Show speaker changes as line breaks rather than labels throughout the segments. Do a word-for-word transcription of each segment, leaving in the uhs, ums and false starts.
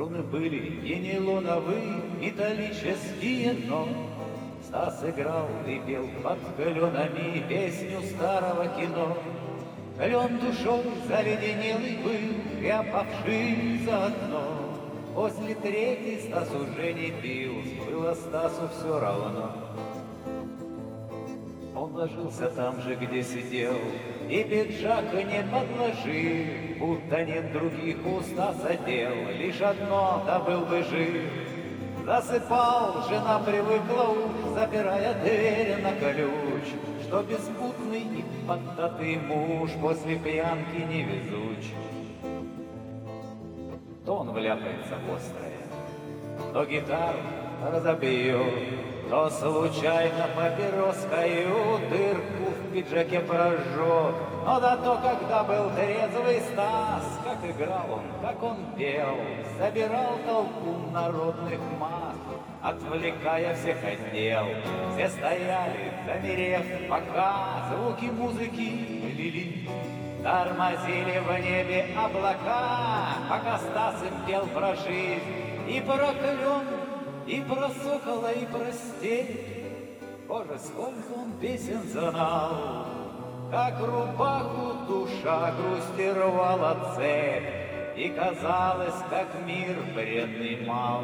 Струны были и нейлоновые, металлические, но Стас играл и пел под кленами песню старого кино. Клен душой заледенелый был и опавший заодно. После третьей Стас уже не пил, было Стасу все равно. Он ложился там же, где сидел, и пиджак не подложил, будто нет других у Стаса дел, лишь одно, да был бы жив. Засыпал, жена привыкла уж, запирая дверь на ключ, что беспутный и поддатый муж после пьянки невезуч. То он вляпается в острое, то гитару разобьет, то случайно папироскою дырку в пиджаке прожжет. Но да то, когда был трезвый Стас, как играл он, как он пел, собирал толпу народных масс, отвлекая всех от дел. Все стояли, замерев, пока звуки музыки лились. Тормозили в небе облака, пока Стас им пел про жизнь и про клен, и про сокола, и про степь. Боже, сколько он песен знал, как рубаху душа грусти рвала цепь, и казалось, как мир принимал.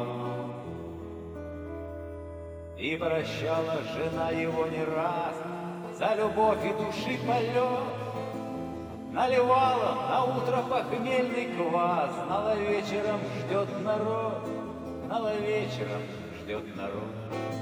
И прощала жена его не раз за любовь и души полет. Наливала на утро похмельный квас, знала вечером ждет народ, знала вечером ждет народ.